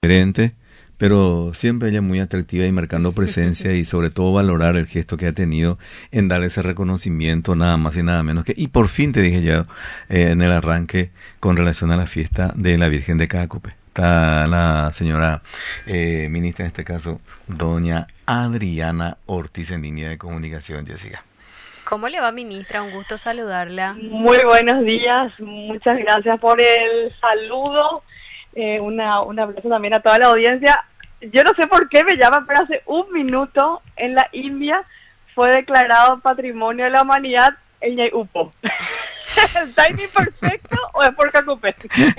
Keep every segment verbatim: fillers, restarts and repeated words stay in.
diferente, pero siempre ella muy atractiva y marcando presencia y sobre todo valorar el gesto que ha tenido en dar ese reconocimiento nada más y nada menos que, y por fin te dije ya eh, en el arranque con relación a la fiesta de la Virgen de Cacupe. Está la señora eh, ministra, en este caso, doña Adriana Ortiz, en línea de comunicación, Jessica. ¿Cómo le va, ministra? Un gusto saludarla. Muy buenos días, muchas gracias por el saludo, eh, una, un abrazo también a toda la audiencia. Yo no sé por qué me llaman, pero hace un minuto en la India fue declarado Patrimonio de la Humanidad el Ñay Upo. ¿El timing perfecto o es por Cacupe?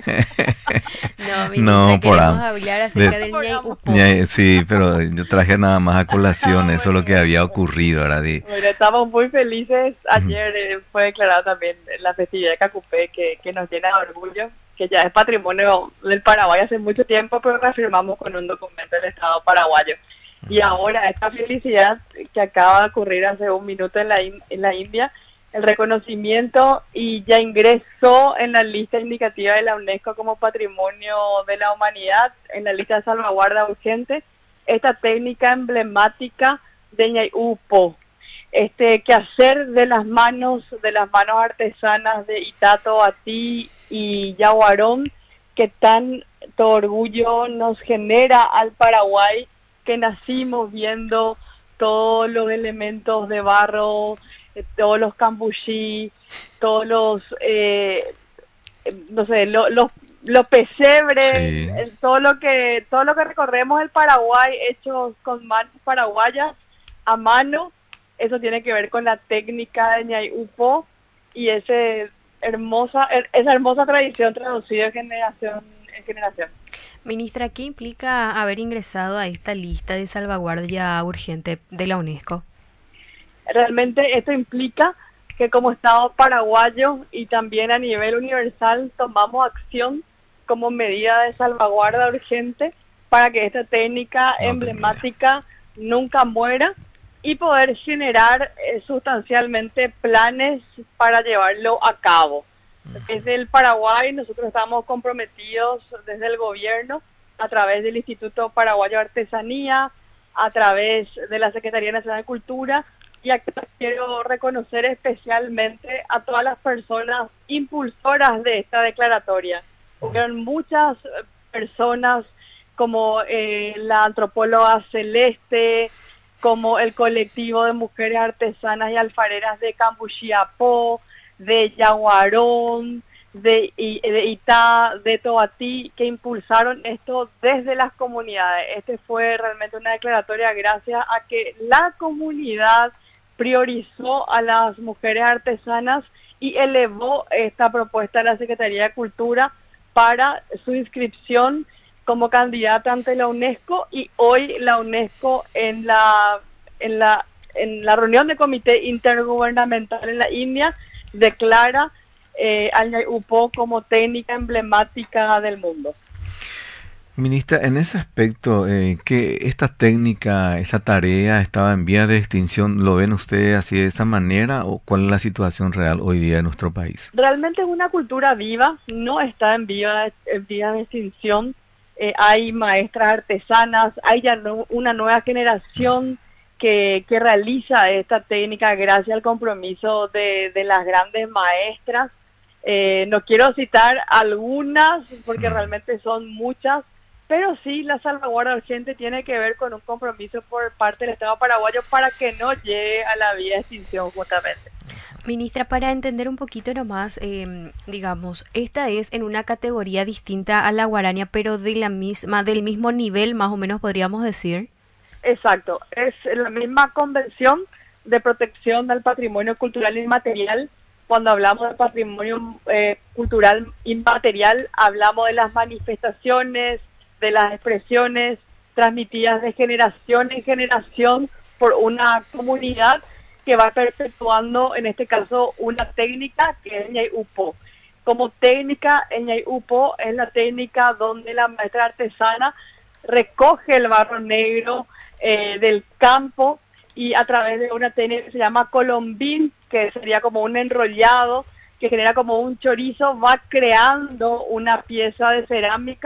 No, ministra, No, por queremos am- hablar acerca de- del Ñay Upo. Ya, sí, pero yo traje nada más a colación Ah, eso es lo que bueno, había bueno. ocurrido, ¿verdad? Y- Bueno, estamos muy felices. Ayer eh, fue declarado también la festividad de Cacupe, que, que nos llena de orgullo, que ya es patrimonio del Paraguay hace mucho tiempo, pero reafirmamos con un documento del Estado paraguayo. Y ahora esta felicidad que acaba de ocurrir hace un minuto en la, in- en la India, el reconocimiento y ya ingresó en la lista indicativa de la UNESCO como Patrimonio de la Humanidad, en la lista de salvaguarda urgente, esta técnica emblemática de Ñay Upo, este quehacer de las manos, de las manos artesanas de Itato Atí y Yaguarón, que tanto orgullo nos genera al Paraguay, que nacimos viendo todos los elementos de barro, eh, todos los cambuchí, todos los, eh, eh, no sé, lo- los los pesebres, Sí. el- todo lo que todo lo que recorremos el Paraguay hechos con manos paraguayas a mano, eso tiene que ver con la técnica de Ñay Upo y ese hermosa er- esa hermosa tradición traducida de generación en generación. Ministra, ¿qué implica haber ingresado a esta lista de salvaguardia urgente de la UNESCO? Realmente esto implica que como Estado paraguayo y también a nivel universal tomamos acción como medida de salvaguarda urgente para que esta técnica No, emblemática nunca muera y poder generar eh, sustancialmente planes para llevarlo a cabo. Desde el Paraguay nosotros estamos comprometidos desde el gobierno a través del Instituto Paraguayo de Artesanía, a través de la Secretaría Nacional de Cultura, y aquí quiero reconocer especialmente a todas las personas impulsoras de esta declaratoria. Hubieron muchas eh, personas como eh, la antropóloga Celeste, como el colectivo de mujeres artesanas y alfareras de Cambuchiapó, de Yaguarón, de, I- de Itá, de Tobatí, que impulsaron esto desde las comunidades. Este fue realmente una declaratoria gracias a que la comunidad priorizó a las mujeres artesanas y elevó esta propuesta a la Secretaría de Cultura para su inscripción como candidata ante la UNESCO, y hoy la UNESCO en la en la en la reunión de comité intergubernamental en la India declara eh, al Ñay Upo como técnica emblemática del mundo. Ministra, en ese aspecto, eh, que esta técnica, esta tarea estaba en vía de extinción, ¿lo ven ustedes así de esa manera o cuál es la situación real hoy día en nuestro país? Realmente es una cultura viva, no está en vía, en vía de extinción. Eh, hay maestras artesanas, hay ya no- una nueva generación que, que realiza esta técnica gracias al compromiso de, de las grandes maestras. Eh, no quiero citar algunas porque Mm. realmente son muchas, pero sí la salvaguarda urgente tiene que ver con un compromiso por parte del Estado paraguayo para que no llegue a la vía de extinción justamente. Ministra, para entender un poquito nomás, eh, digamos, esta es en una categoría distinta a la guaraña, pero de la misma, del mismo nivel, más o menos podríamos decir. Exacto, es la misma convención de protección del patrimonio cultural inmaterial. Cuando hablamos de patrimonio eh, cultural inmaterial, hablamos de las manifestaciones, de las expresiones transmitidas de generación en generación por una comunidad que va perpetuando, en este caso, una técnica que es el Ñay Upo. Como técnica, el Ñay Upo es la técnica donde la maestra artesana recoge el barro negro eh, del campo y a través de una técnica que se llama colombín, que sería como un enrollado, que genera como un chorizo, va creando una pieza de cerámica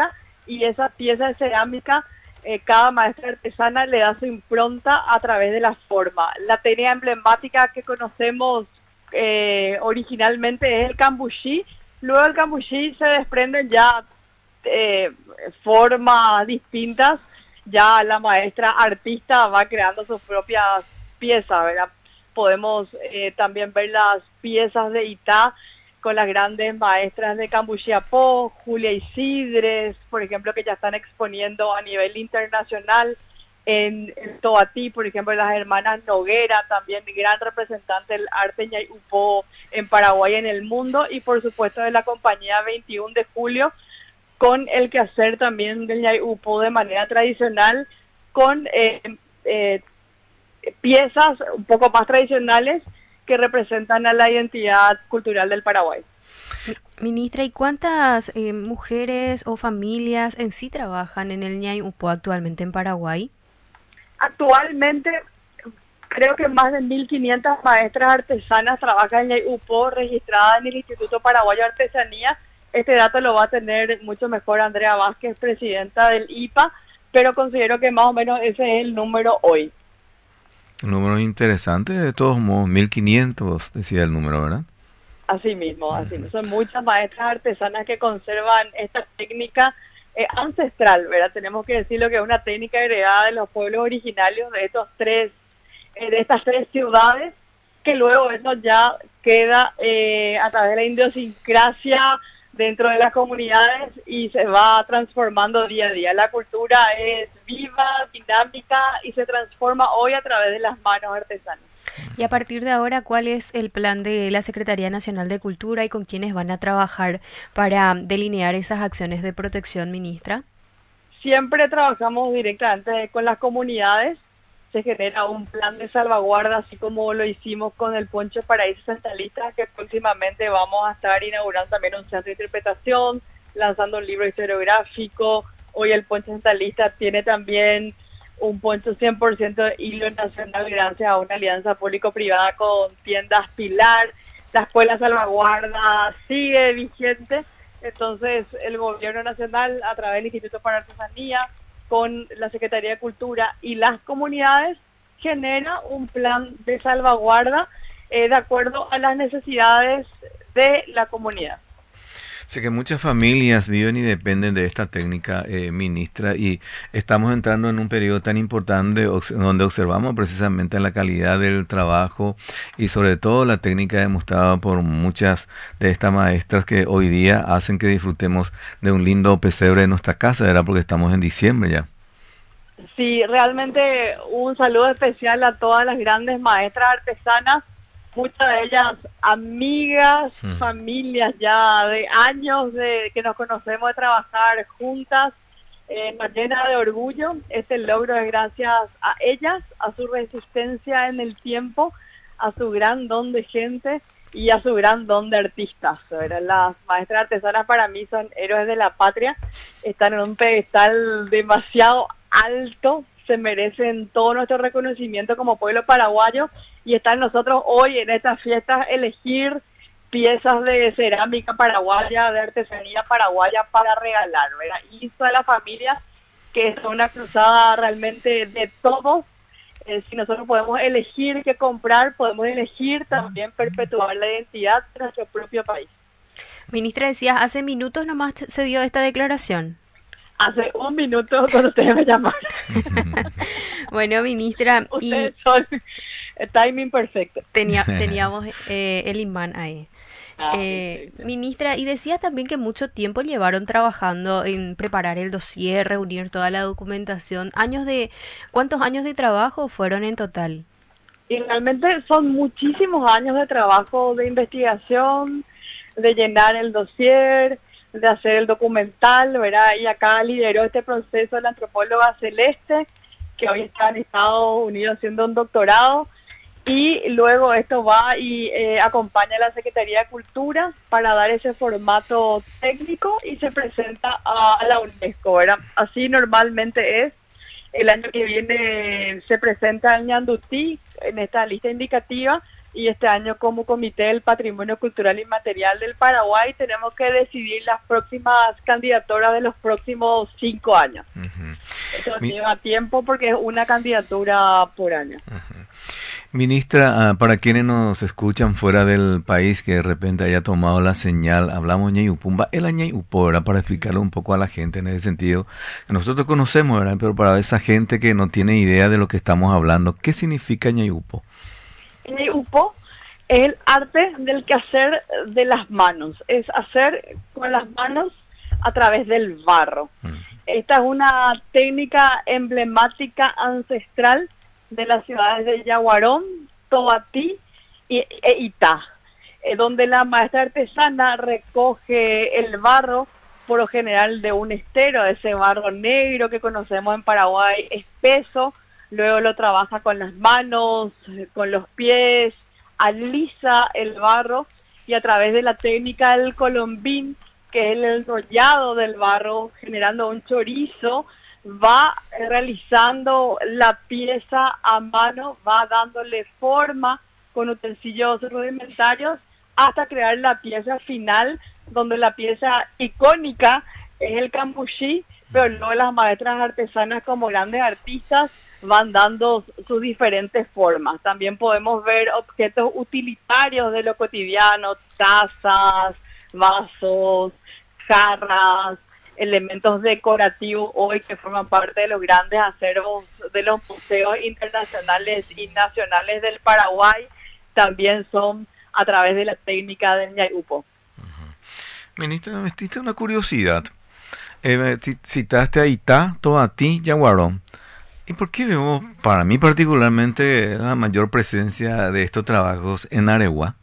y esa pieza de cerámica, eh, cada maestra artesana le da su impronta a través de la forma. La técnica emblemática que conocemos eh, originalmente es el cambuchí. Luego del cambuchí se desprenden ya eh, formas distintas, ya la maestra artista va creando sus propias piezas, ¿verdad? Podemos eh, también ver las piezas de Itá con las grandes maestras de Cambuchiapó, Julia Isidres, por ejemplo, que ya están exponiendo a nivel internacional. En, en Tobatí, por ejemplo, las hermanas Noguera, también gran representante del arte ñaiupó en Paraguay y en el mundo, y por supuesto de la compañía veintiuno de julio, con el quehacer también del ñaiupó de manera tradicional, con eh, eh, piezas un poco más tradicionales que representan a la identidad cultural del Paraguay. Ministra, ¿y cuántas eh, mujeres o familias en sí trabajan en el ñaiupó actualmente en Paraguay? Actualmente creo que más de mil quinientas maestras artesanas trabajan en ñaiupó, registradas en el Instituto Paraguayo de Artesanía. Este dato lo va a tener mucho mejor Andrea Vázquez, presidenta del I P A, pero considero que más o menos ese es el número hoy. Un número interesante, de todos modos, mil quinientos decía el número, ¿verdad? Así mismo, así mismo. Son muchas maestras artesanas que conservan esta técnica eh, ancestral, ¿verdad? Tenemos que decirlo que es una técnica heredada de los pueblos originarios de estos tres, eh, de estas tres ciudades, que luego eso ya queda eh, a través de la idiosincrasia dentro de las comunidades y se va transformando día a día. La cultura es viva, dinámica y se transforma hoy a través de las manos artesanas. Y a partir de ahora, ¿cuál es el plan de la Secretaría Nacional de Cultura y con quiénes van a trabajar para delinear esas acciones de protección, ministra? Siempre trabajamos directamente con las comunidades. Se genera un plan de salvaguarda, así como lo hicimos con el Poncho Paraíso Centralista, que próximamente vamos a estar inaugurando también un centro de interpretación, lanzando un libro historiográfico. Hoy el Poncho Centralista tiene también un poncho cien por ciento de hilo nacional gracias a una alianza público-privada con Tiendas Pilar. La Escuela Salvaguarda sigue vigente, entonces el Gobierno Nacional, a través del Instituto para Artesanía, con la Secretaría de Cultura y las comunidades, genera un plan de salvaguarda eh, de acuerdo a las necesidades de la comunidad. Sé que muchas familias viven y dependen de esta técnica, eh, ministra, y estamos entrando en un periodo tan importante donde observamos precisamente la calidad del trabajo y sobre todo la técnica demostrada por muchas de estas maestras que hoy día hacen que disfrutemos de un lindo pesebre en nuestra casa, ¿verdad? Porque estamos en diciembre ya. Sí, realmente un saludo especial a todas las grandes maestras artesanas, muchas de ellas amigas, mm. familias ya de años de que nos conocemos de trabajar juntas, eh, nos llena de orgullo. Este logro es gracias a ellas, a su resistencia en el tiempo, a su gran don de gente y a su gran don de artistas. ¿Verdad? Las maestras artesanas para mí son héroes de la patria, están en un pedestal demasiado alto, se merecen todo nuestro reconocimiento como pueblo paraguayo y está en nosotros hoy en estas fiestas elegir piezas de cerámica paraguaya, de artesanía paraguaya para regalar, ¿verdad? Y todas las familias, que es una cruzada realmente de todos. Eh, si nosotros podemos elegir qué comprar, podemos elegir también perpetuar la identidad de nuestro propio país. Ministra, decías, hace minutos nomás se dio esta declaración. Hace un minuto cuando ustedes me llamaron. Bueno, ministra, ustedes y son el timing perfecto. Tenía, teníamos eh, el imán ahí. Ah, eh, ministra, y decías también que mucho tiempo llevaron trabajando en preparar el dossier, reunir toda la documentación. Años de ¿Cuántos años de trabajo fueron en total? Y realmente son muchísimos años de trabajo, de investigación, de llenar el dossier, de hacer el documental, ¿verdad? Y acá lideró este proceso la antropóloga Celeste, que hoy está en Estados Unidos haciendo un doctorado, y luego esto va y eh, acompaña a la Secretaría de Cultura para dar ese formato técnico y se presenta a, a la UNESCO, ¿verdad? Así normalmente es. El año que viene se presenta en Ñandutí, en esta lista indicativa, y este año como Comité del Patrimonio Cultural Inmaterial del Paraguay tenemos que decidir las próximas candidaturas de los próximos cinco años. Uh-huh. Eso Mi... lleva tiempo porque es una candidatura por año. Uh-huh. Ministra, uh, para quienes nos escuchan fuera del país que de repente haya tomado la señal, hablamos ñayupumba, el ñayupo, ¿verdad? Para explicarle un poco a la gente en ese sentido, que nosotros conocemos, ¿verdad? Pero para esa gente que no tiene idea de lo que estamos hablando, ¿qué significa ñayupo? ñayupo es el arte del quehacer de las manos, es hacer con las manos a través del barro. Mm. Esta es una técnica emblemática ancestral de las ciudades de Yaguarón, Tobatí y, e Itá, eh, donde la maestra artesana recoge el barro, por lo general de un estero, ese barro negro que conocemos en Paraguay, espeso, luego lo trabaja con las manos, con los pies, alisa el barro y a través de la técnica del colombín, que es el enrollado del barro, generando un chorizo, va realizando la pieza a mano, va dándole forma con utensilios rudimentarios hasta crear la pieza final, donde la pieza icónica es el cambuchí, pero luego las maestras artesanas como grandes artistas van dando sus diferentes formas. También podemos ver objetos utilitarios de lo cotidiano, tazas, vasos, jarras, elementos decorativos hoy que forman parte de los grandes acervos de los museos internacionales y nacionales del Paraguay, también son a través de la técnica del ñayupo. Uh-huh. Ministra, me diste una curiosidad. Eh, citaste a Itá, Tobatí, Yaguarón. ¿Y por qué vemos, para mí particularmente, la mayor presencia de estos trabajos en Areguá?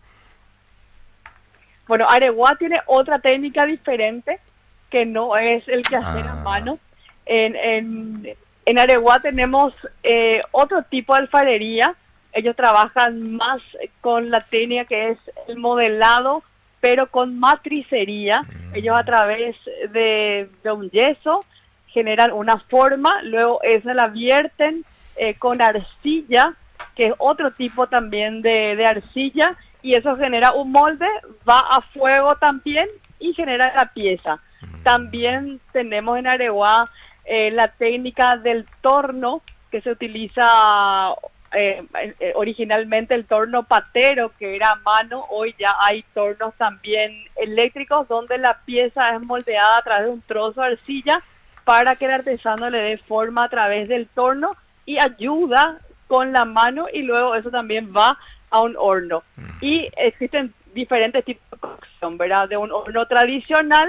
Bueno, Areguá tiene otra técnica diferente, que no es el quehacer ah. a mano. En, en, en Areguá tenemos eh, otro tipo de alfarería. Ellos trabajan más con la técnica que es el modelado, pero con matricería. Mm. Ellos a través de, de un yeso generan una forma, luego esa la vierten eh, con arcilla, que es otro tipo también de, de arcilla, y eso genera un molde, va a fuego también y genera la pieza. También tenemos en Areguá eh, la técnica del torno, que se utiliza eh, eh, originalmente el torno patero, que era a mano. Hoy ya hay tornos también eléctricos, donde la pieza es moldeada a través de un trozo de arcilla para que el artesano le dé forma a través del torno y ayuda con la mano, y luego eso también va a un horno. Y existen diferentes tipos de cocción, ¿verdad? De un horno tradicional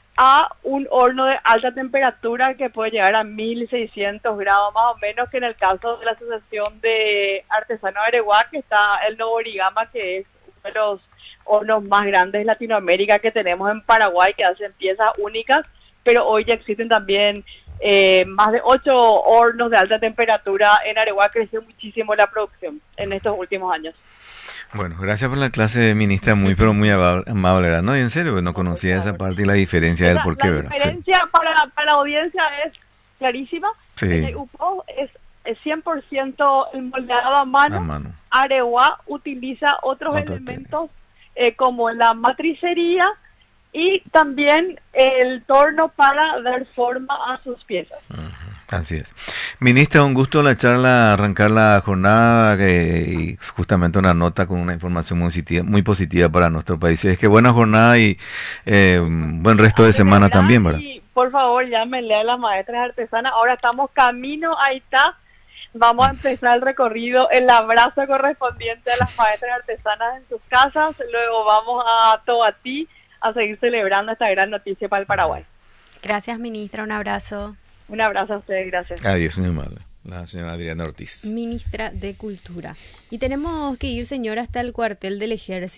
a un horno de alta temperatura que puede llegar a mil seiscientos grados más o menos, que en el caso de la Asociación de Artesanos de Areguá, que está el Novo Origama, que es uno de los hornos más grandes de Latinoamérica que tenemos en Paraguay, que hacen piezas únicas, pero hoy ya existen también eh, más de ocho hornos de alta temperatura en Areguá. Creció muchísimo la producción en estos últimos años. Bueno, gracias por la clase, ministra, muy pero muy amable, ¿verdad? No, y en serio, no conocía esa parte y la diferencia del por qué, ¿verdad? La diferencia sí. para, para la audiencia es clarísima. Sí. El U P O es, es cien por ciento el moldeado a mano. A mano. Areguá utiliza otros Otra elementos eh, como la matricería y también el torno para dar forma a sus piezas. Uh-huh. Así es. Ministra, un gusto la charla, arrancar la jornada eh, y justamente una nota con una información muy positiva, muy positiva para nuestro país. Es que buena jornada y eh, buen resto de semana también, ¿verdad? Y por favor, llámenle a las maestras artesanas. Ahora estamos camino a Itá. Vamos a empezar el recorrido, el abrazo correspondiente a las maestras artesanas en sus casas. Luego vamos a Tobatí a seguir celebrando esta gran noticia para el Paraguay. Gracias, ministra. Un abrazo. Un abrazo a ustedes, gracias. Adiós, muy amable. La señora Adriana Ortiz. Ministra de Cultura. Y tenemos que ir, señora, hasta el cuartel del Ejército.